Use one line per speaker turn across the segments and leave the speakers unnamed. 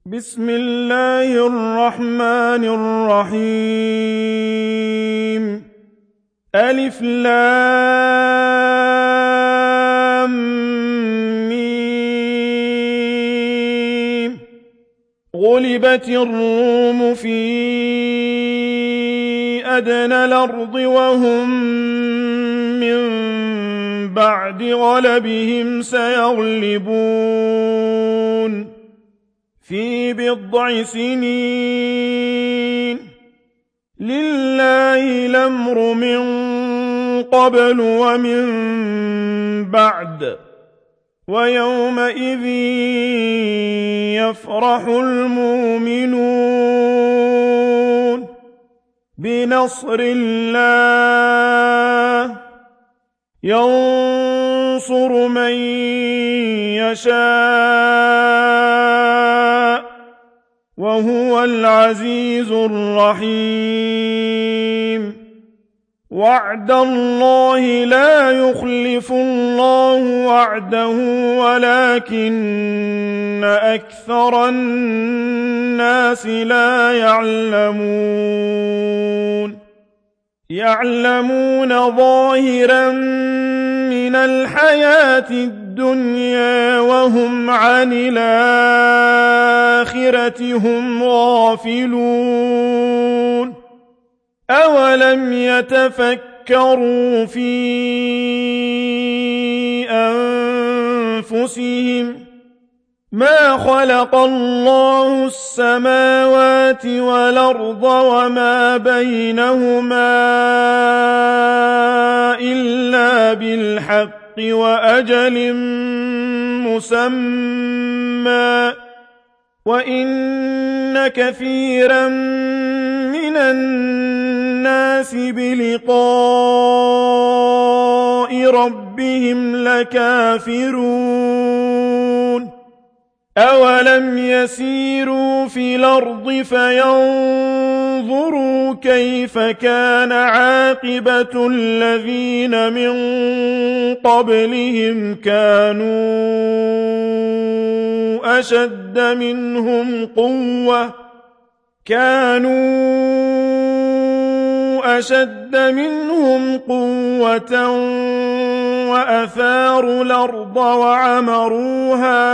بسم الله الرحمن الرحيم ألف لام ميم غلبت الروم في أدنى الأرض وهم من بعد غلبهم سيغلبون في بضع سنين لله الأمر من قبل ومن بعد ويومئذ يفرح المؤمنون بنصر الله ينصر من يشاء وهو العزيز الرحيم وعد الله لا يخلف الله وعده ولكن أكثر الناس لا يعلمون ظاهرا من الحياة الدنيا وهم عن الآخرة هم غافلون أولم يتفكروا في أنفسهم ما خلق الله السماوات والأرض وما بينهما إلا بالحق وأجل مسمى وإن كثيرا من الناس بلقاء ربهم لكافرون أولم يسيروا في الأرض فينظروا كيف كان عاقبة الذين من قبلهم كانوا أشد منهم قوة وأثاروا الأرض وعمروها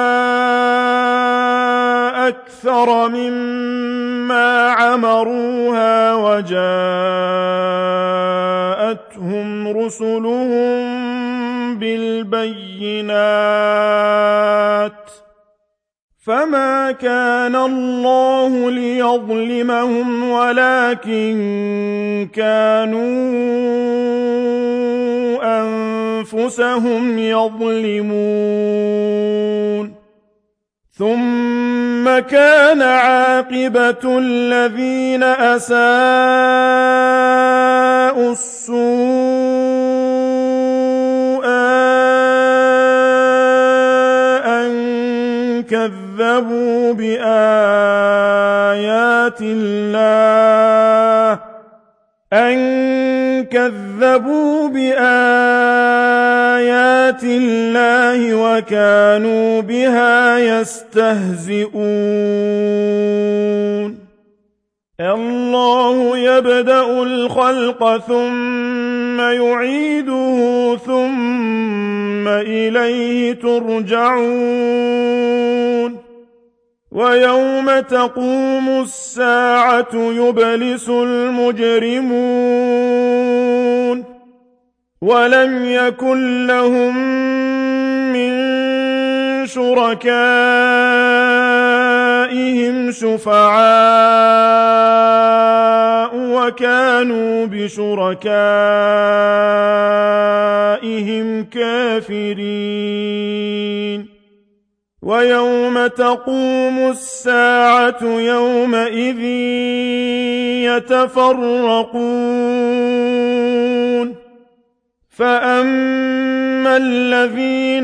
أكثر مما عمروها وجاءتهم رسلهم بالبينات فما كان الله ليظلمهم ولكن كانوا أنفسهم يظلمون ثم كان عاقبة الذين أساءوا السوء أن كذبوا بآيات الله وكانوا بها يستهزئون الله يبدأ الخلق ثم يعيده ثم إليه ترجعون ويوم تقوم الساعة يبلس المجرمون ولم يكن لهم من شركائهم شفعاء وكانوا بشركائهم كافرين ويوم تقوم الساعة يومئذ يتفرقون فأما الذين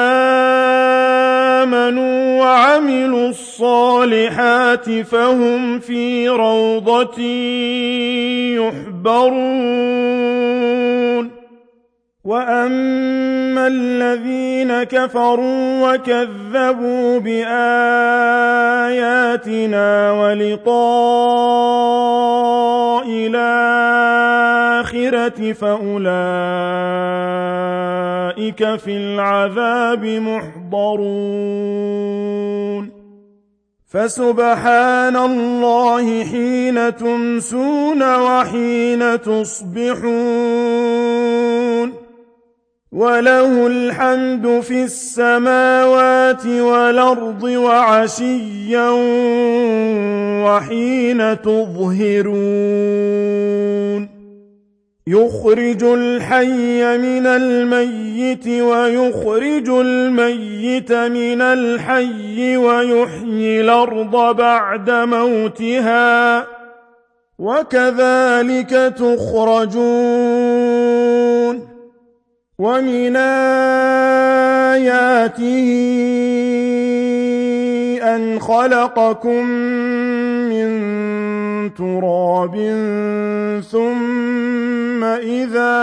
آمنوا وعملوا الصالحات فهم في روضة يحبرون وَأَمَّا الَّذِينَ كَفَرُوا وَكَذَّبُوا بِآيَاتِنَا وَلِقَاءِ الْآخِرَةِ فَأُولَئِكَ فِي الْعَذَابِ مُحْضَرُونَ فَسُبْحَانَ اللَّهِ حِينَ تُمْسُونَ وَحِينَ تُصْبِحُونَ وَلَهُ الْحَمْدُ فِي السَّمَاوَاتِ وَالْأَرْضِ وَعَشِيًّا وَحِينَ تُظْهِرُونَ يُخْرِجُ الْحَيَّ مِنَ الْمَيِّتِ وَيُخْرِجُ الْمَيِّتَ مِنَ الْحَيِّ وَيُحْيِي الْأَرْضَ بَعْدَ مَوْتِهَا وَكَذَلِكَ تُخْرَجُونَ وَمِنْ آيَاتِهِ أَنْ خَلَقَكُم مِّن تُرَابٍ ثُمَّ إِذَا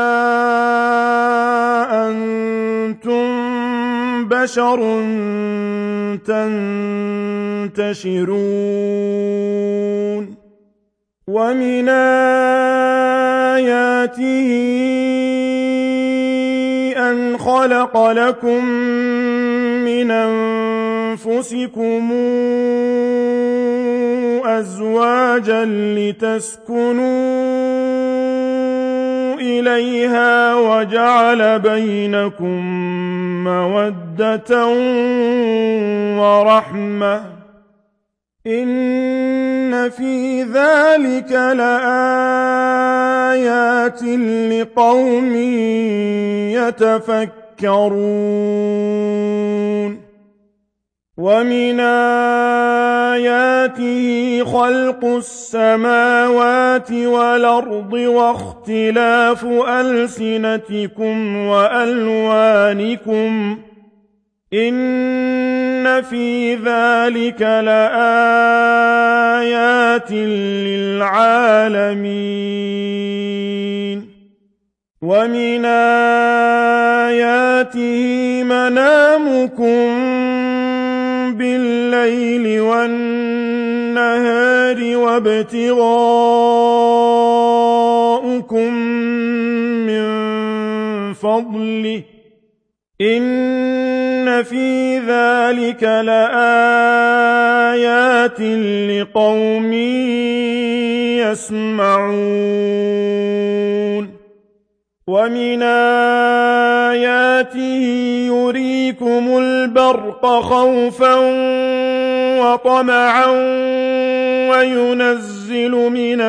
أَنتُم بَشَرٌ تَنتَشِرُونَ وَمِنْ آيَاتِهِ أَنْ خَلَقَ لَكُم مِّنْ أَنفُسِكُمْ أَزْوَاجًا لِّتَسْكُنُوا إِلَيْهَا وَجَعَلَ بَيْنَكُم مَّوَدَّةً وَرَحْمَةً ۚ إِنَّ فِي ذَٰلِكَ لَآيَاتٍ لِّقَوْمٍ يَتَفَكَّرُونَ وَمِنْ آيَاتِهِ خَلْقُ السَّمَاوَاتِ وَالْأَرْضِ وَاخْتِلَافُ أَلْسِنَتِكُمْ وَأَلْوَانِكُمْ ۚ إِنَّ فِي ذَٰلِكَ لَآيَاتٍ لِّلْعَالَمِينَ وَمِنْ آيَاتِهِ مَنَامُكُم بِاللَّيْلِ وَالنَّهَارِ وَابْتِغَاؤُكُم مِّن فَضْلِهِ ۚ إِنَّ فِي ذَٰلِكَ لَآيَاتٍ لِّقَوْمٍ يَسْمَعُونَ وَمِنْ آيَاتِهِ يُرِيكُمُ الْبَرْقَ خَوْفًا وَطَمَعًا وَيُنَزِّلُ مِنَ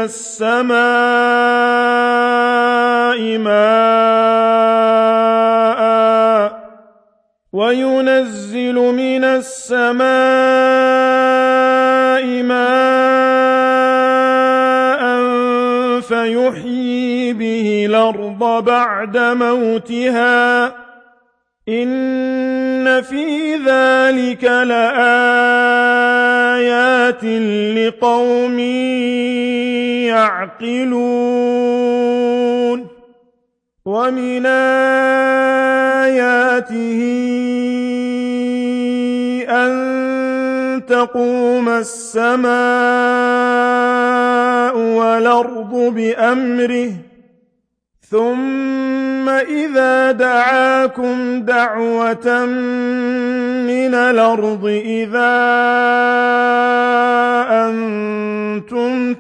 السَّمَاءِ مَاءً فَيُحْيِي بِهِ الْأَرْضَ بَعْدَ مَوْتِهَا ۚ إِنَّ فِي ذَٰلِكَ لَآيَاتٍ لِّقَوْمٍ يَعْقِلُونَ وَمِنْ آيَاتِهِ أَن تَقُومَ السَّمَاءُ وَالْأَرْضُ بِأَمْرِهِ ثُمَّ إِذَا دَعَاكُمْ دَعْوَةً مِّنَ الْأَرْضِ إِذَا أَنتُمْ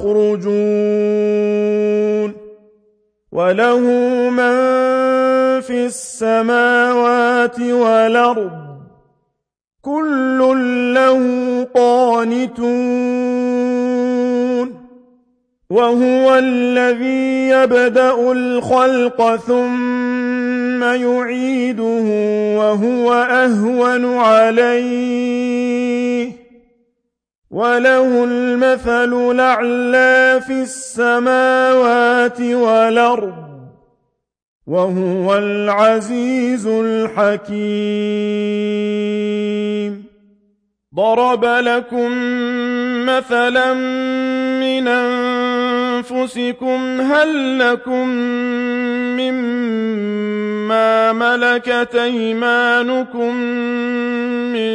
تَخْرُجُونَ وَلَهُ مَن فِي السَّمَاوَاتِ وَالْأَرْضِ كُلٌّ لَّهُ قَانِتُونَ وَهُوَ الَّذِي يَبْدَأُ الْخَلْقَ ثُمَّ يُعِيدُهُ وَهُوَ أَهْوَنُ عَلَيْهِ ۖ وَلَهُ الْمَثَلُ الْأَعْلَىٰ فِي السَّمَاوَاتِ وَالْأَرْضِ ۖ وَهُوَ الْعَزِيزُ الْحَكِيمُ ضَرَبَ لَكُم مَّثَلًا مِّنْ أنفسكم هل لكم مما ملكت أيمانكم من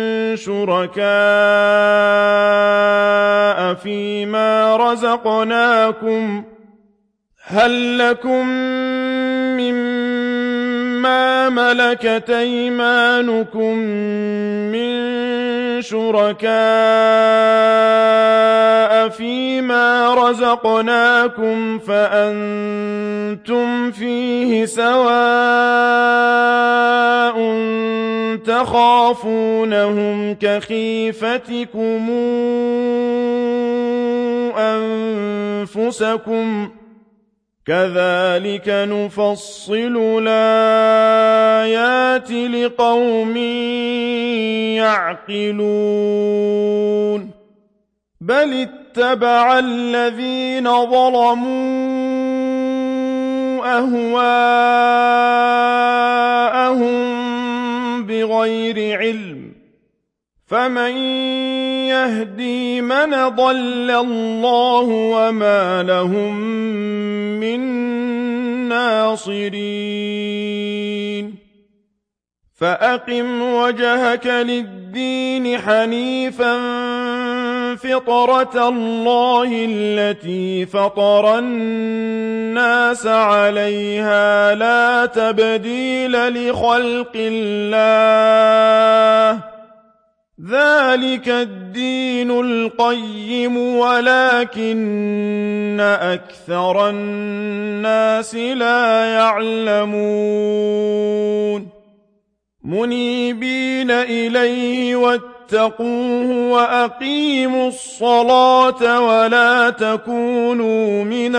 شركاء فيما رزقناكم هل لكم مما ملكت أيمانكم من شركاء فيما رزقناكم فأنتم فيه سواء تخافونهم كخيفتكم أنفسكم كذلك نفصل الآيات لقوم يعقلون بل اتبع الذين ظلموا أهواءهم بغير علم فمن يهدي من ضل الله وما لهم من ناصرين فأقم وجهك للدين حنيفا فطرة الله التي فطر الناس عليها لا تبديل لخلق الله ذلك الدين القيم ولكن أكثر الناس لا يعلمون منيبين إليه واتقوه وأقيموا الصلاة ولا تكونوا من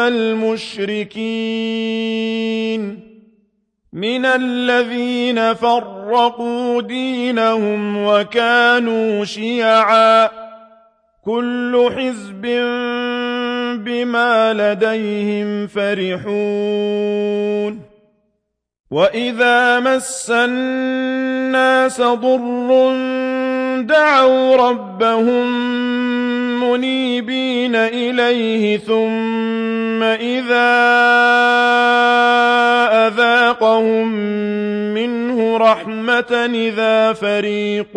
المشركين من الذين فرقوا دينهم وكانوا شيعا كل حزب بما لديهم فرحون وإذا مس الناس ضر دعوا ربهم منيبين إليه ثم إذا أذاقهم منه رحمة إذا فريق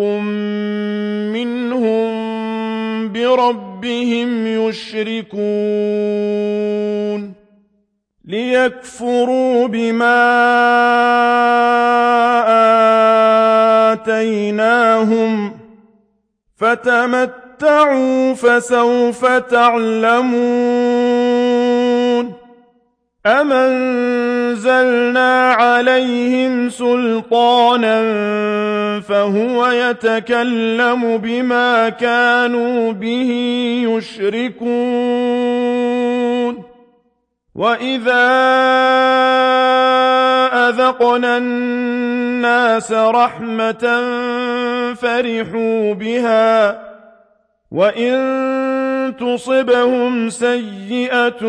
منهم بربهم يشركون ليكفروا بما آتيناهم فتمتعوا فسوف تعلمون أم أنزلنا عليهم سلطانا فهو يتكلم بما كانوا به يشركون وإذا أذقنا الناس رحمة فرحوا بها وإن تصبهم سيئة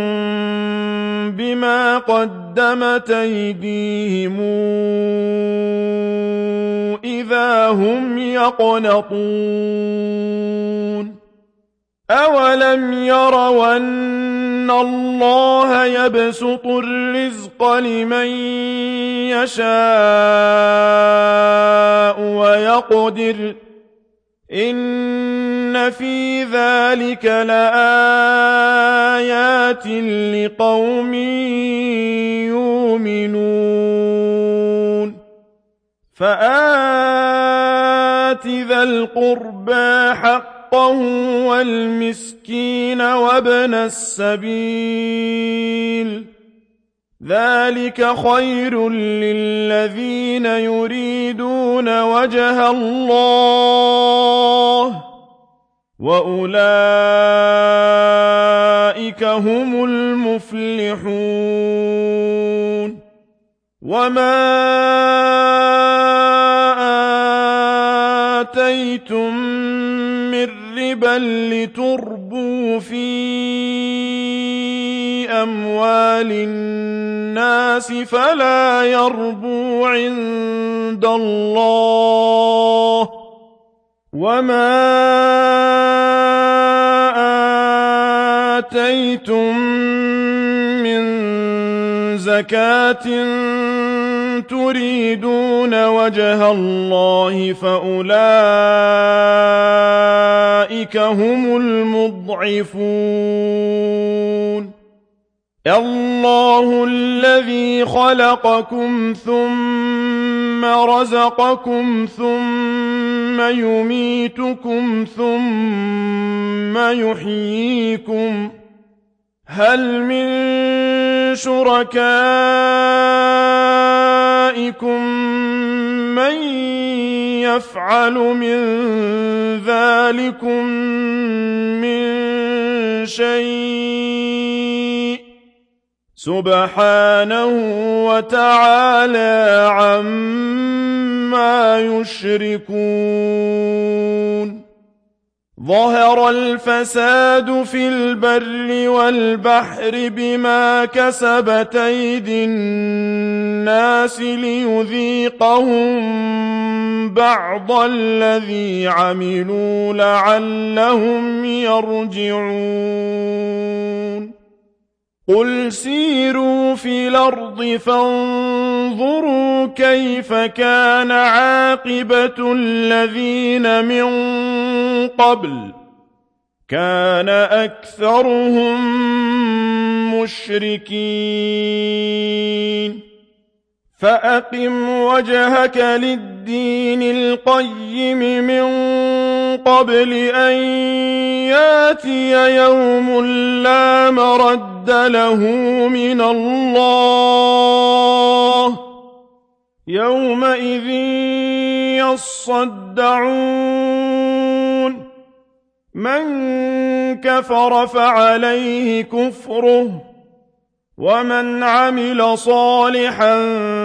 بما قدمت أيديهم إذا هم يقنطون أولم يروا أن الله يبسط الرزق لمن يشاء ويقدر إن في ذلك لآيات لقوم يؤمنون فآت ذا القربى حقه والمسكين وابن السبيل ذلك خير للذين يريدون وجه الله وأولئك هم المفلحون وما آتيتم من ربا لتربوا في أموال الناس فلا يربو عند الله وما آتيتم من زكاة تريدون وجه الله فأولئك هم المضعفون الله الذي خلقكم ثم رزقكم ثم يميتكم ثم يحييكم هل من شركائكم من يفعل من ذلكم من شيء سبحانه وتعالى عما يشركون ظهر الفساد في البر والبحر بما كسبت أيدي الناس ليذيقهم بعض الذي عملوا لعلهم يرجعون قل سيروا في الأرض فانظروا كيف كان عاقبة الذين من قبل كان أكثرهم مشركين فأقم وجهك للدين القيم من قبل أن ياتي يوم لا مرد له من الله يومئذ يصدعون من كفر فعليه كفره ومن عمل صالحا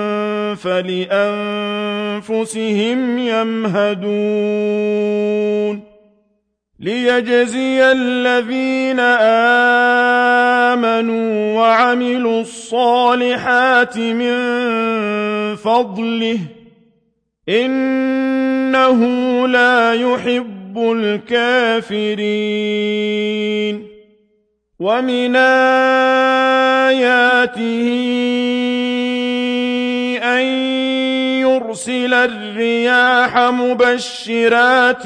فلأنفسهم يمهدون ليجزي الذين آمنوا وعملوا الصالحات من فضله إنه لا يحب الكافرين ومن آياته أن يرسل الرياح مبشرات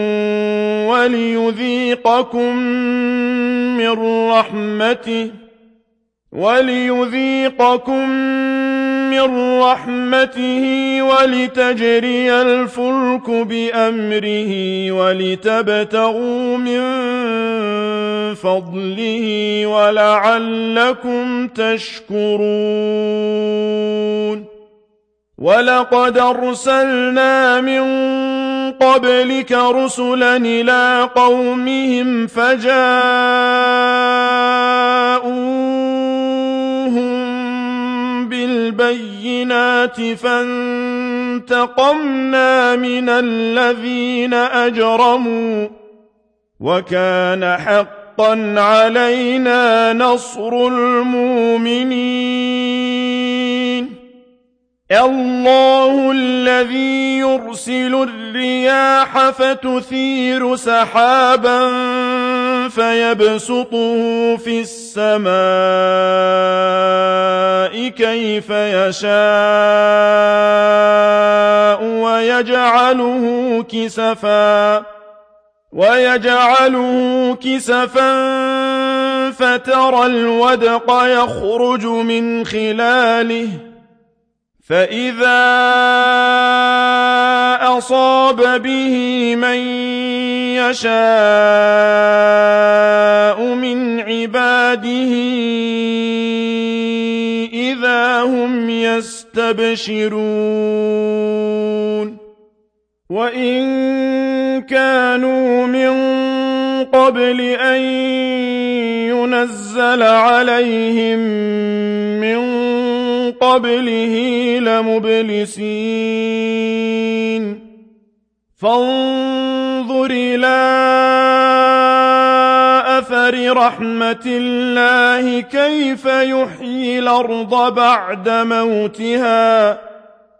وليذيقكم من رحمته ولتجري الفلك بأمره ولتبتغوا من فضله ولعلكم تشكرون ولقد أرسلنا من قبلك رسلا إلى قومهم فجاءوهم بالبينات فانتقمنا من الذين أجرموا وكان حقا علينا نصر المؤمنين الله الذي يرسل الرياح فتثير سحابا فيبسطه في السماء كيف يشاء ويجعله كسفا فترى الودق يخرج من خلاله فإذا أصاب به من يشاء من عباده إذا هم يستبشرون وإن كانوا من قبل أن ينزل عليهم من قبله لمبلسين فانظر إلى أثر رحمة الله كيف يحيي الأرض بعد موتها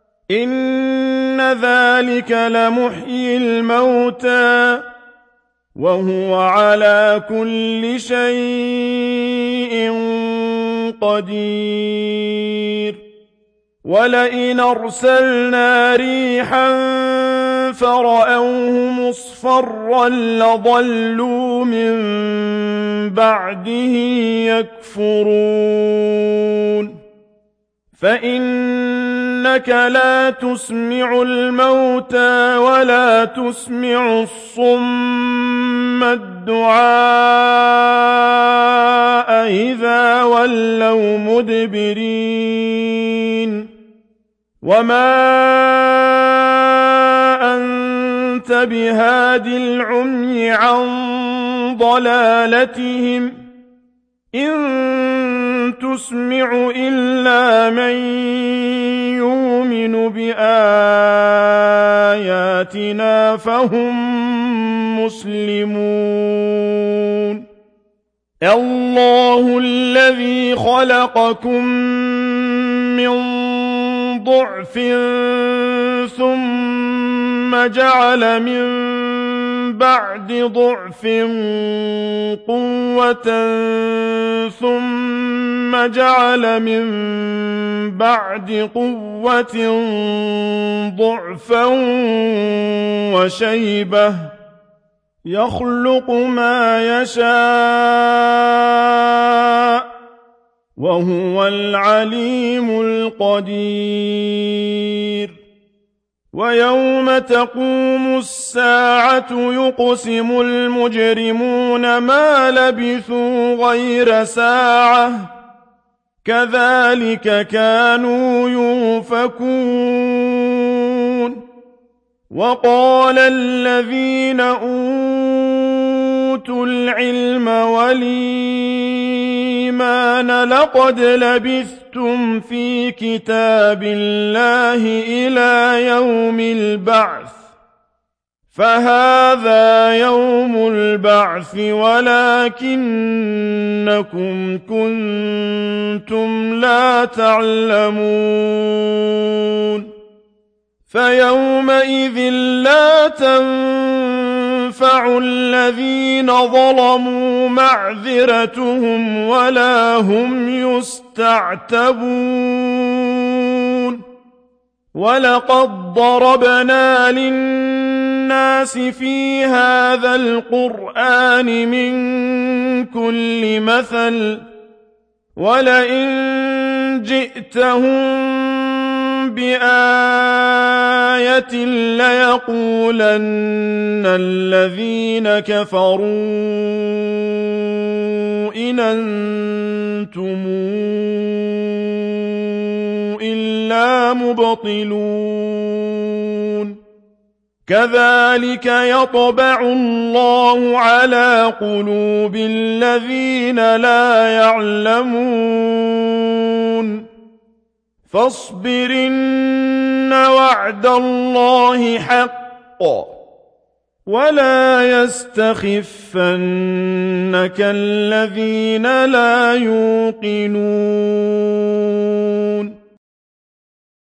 إن ذلك لمحيي الموتى وهو على كل شيء قدير ولئن أرسلنا ريحا فرأوه مصفرا لظلوا من بعده يكفرون فإنك لا تسمع الموتى ولا تسمع الصم الدعاء إذا ولوا مدبرين وما أنت بهاد العمي عن ضلالتهم إن تسمع إلا من يؤمن بآياتنا فهم مسلمون الله الذي خلقكم من ضعف ثم جعل من بعد ضعف قوة ثم جعل من بعد قوة ضعفا وشيبة يخلق ما يشاء وهو العليم القدير ويوم تقوم الساعة يقسم المجرمون ما لبثوا غير ساعة كذلك كانوا يؤفكون وقال الذين أوتوا العلم والإيمان لقد لبثتم في كتاب الله إلى يوم البعث فهذا يوم البعث ولكنكم كنتم لا تعلمون فيومئذ لا تنفع الذين ظلموا معذرتهم ولا هم يستعتبون ولقد ضربنا للناس في هذا القرآن من كل مثل ولئن جئتهم بآية ليقولن الذين كفروا إن أنتم إلا مبطلون كذلك يطبع الله على قلوب الذين لا يعلمون فاصبر إن وعد الله حق ولا يستخفنك الذين لا يوقنون